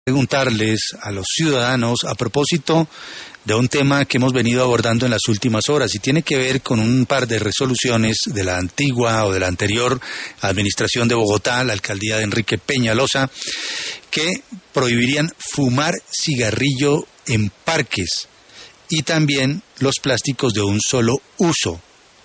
Preguntarles a los ciudadanos a propósito de un tema que hemos venido abordando en las últimas horas y tiene que ver con un par de resoluciones de la antigua o de la anterior administración de Bogotá, la alcaldía de Enrique Peñalosa, que prohibirían fumar cigarrillo en parques y también los plásticos de un solo uso.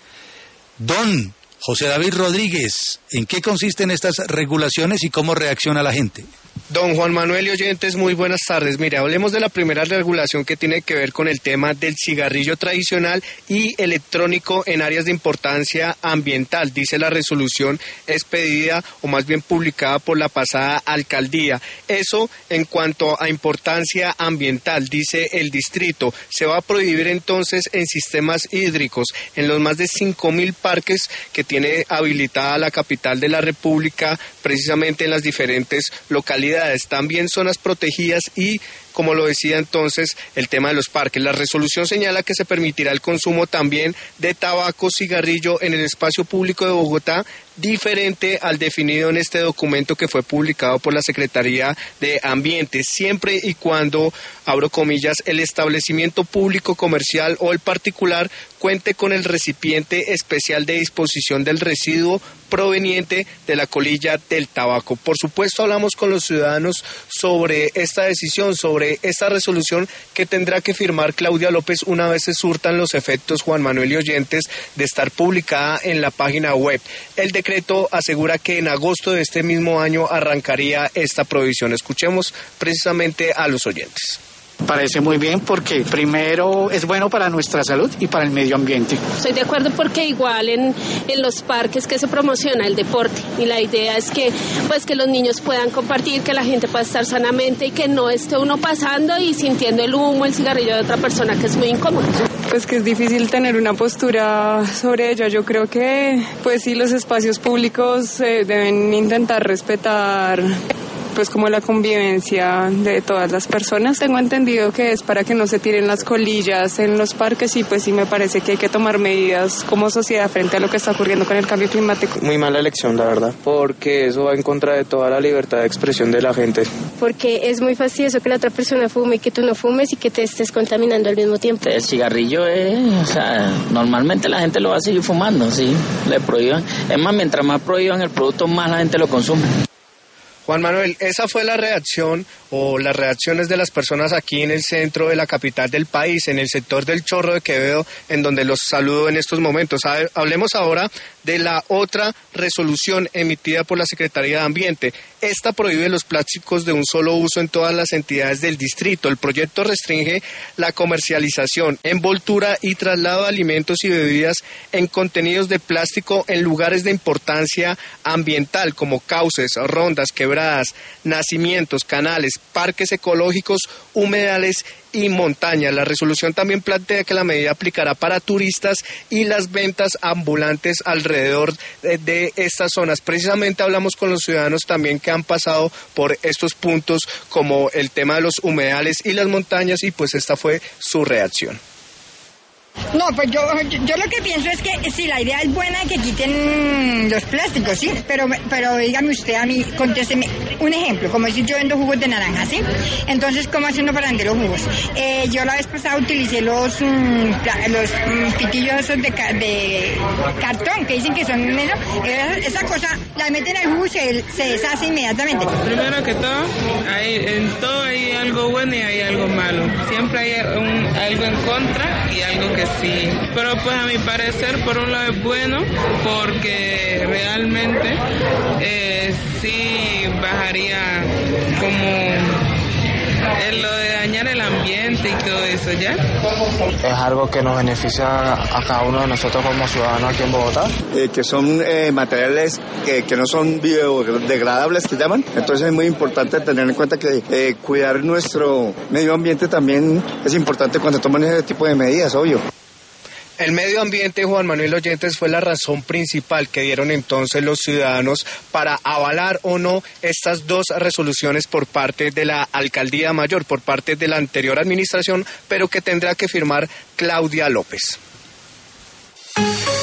Don José David Rodríguez, ¿en qué consisten estas regulaciones y cómo reacciona la gente? Don Juan Manuel y oyentes, muy buenas tardes. Mire, hablemos de la primera regulación que tiene que ver con el tema del cigarrillo tradicional y electrónico en áreas de importancia ambiental. Dice la resolución expedida o más bien publicada por la pasada alcaldía. Eso en cuanto a importancia ambiental, dice el distrito. Se va a prohibir entonces en sistemas hídricos, en los más de 5.000 parques que tiene habilitada la capital de la República, precisamente en las diferentes localidades. También zonas protegidas y, como lo decía entonces, el tema de los parques. La resolución señala que se permitirá el consumo también de tabaco, cigarrillo en el espacio público de Bogotá, diferente al definido en este documento que fue publicado por la Secretaría de Ambiente, siempre y cuando, abro comillas, el establecimiento público, comercial o el particular cuente con el recipiente especial de disposición del residuo proveniente de la colilla del tabaco. Por supuesto, hablamos con los ciudadanos sobre esta decisión, sobre esta resolución que tendrá que firmar Claudia López una vez se surtan los efectos, Juan Manuel y oyentes, de estar publicada en la página web. El decreto asegura que en agosto de este mismo año arrancaría esta prohibición. Escuchemos precisamente a los oyentes. Parece muy bien porque primero es bueno para nuestra salud y para el medio ambiente. Estoy de acuerdo porque igual en los parques que se promociona el deporte y la idea es que los niños puedan compartir, que la gente pueda estar sanamente y que no esté uno pasando y sintiendo el humo, el cigarrillo de otra persona, que es muy incómodo. Pues que es difícil tener una postura sobre ello. Yo creo que pues sí, los espacios públicos deben intentar respetar pues como la convivencia de todas las personas. Tengo entendido que es para que no se tiren las colillas en los parques y pues sí me parece que hay que tomar medidas como sociedad frente a lo que está ocurriendo con el cambio climático. Muy mala elección, la verdad, porque eso va en contra de toda la libertad de expresión de la gente. Porque es muy fastidioso que la otra persona fume y que tú no fumes y que te estés contaminando al mismo tiempo. El cigarrillo normalmente la gente lo va a seguir fumando, sí, le prohíban. Es más, mientras más prohíban el producto, más la gente lo consume. Juan Manuel, esa fue la reacción o las reacciones de las personas aquí en el centro de la capital del país, en el sector del Chorro de Quevedo, en donde los saludo en estos momentos. Hablemos ahora de la otra resolución emitida por la Secretaría de Ambiente. Esta prohíbe los plásticos de un solo uso en todas las entidades del distrito. El proyecto restringe la comercialización, envoltura y traslado de alimentos y bebidas en contenidos de plástico en lugares de importancia ambiental como cauces, rondas, quebradas, nacimientos, canales, parques ecológicos, humedales y montañas. La resolución también plantea que la medida aplicará para turistas y las ventas ambulantes alrededor de estas zonas. Precisamente hablamos con los ciudadanos también que han pasado por estos puntos como el tema de los humedales y las montañas y pues esta fue su reacción. No, pues yo lo que pienso es que sí, la idea es buena de que quiten los plásticos, sí, pero dígame usted a mí, contésteme un ejemplo, como decir yo vendo jugos de naranja, ¿sí? Entonces, ¿cómo haciendo para vender los jugos? Yo la vez pasada utilicé los pitillos esos de cartón, que dicen que son menos, esa cosa la meten al jugo y se deshace inmediatamente. Primero que todo, en todo hay algo bueno y hay algo malo, siempre hay algo en contra y algo que sí, pero pues a mi parecer por un lado es bueno porque realmente sí bajaría como lo de dañar el ambiente y todo eso, ¿ya? Es algo que nos beneficia a cada uno de nosotros como ciudadanos aquí en Bogotá. Que son materiales que no son biodegradables, que llaman. Entonces es muy importante tener en cuenta que cuidar nuestro medio ambiente también es importante cuando toman ese tipo de medidas, obvio. El medio ambiente, Juan Manuel Oyentes, fue la razón principal que dieron entonces los ciudadanos para avalar o no estas dos resoluciones por parte de la Alcaldía Mayor, por parte de la anterior administración, pero que tendrá que firmar Claudia López.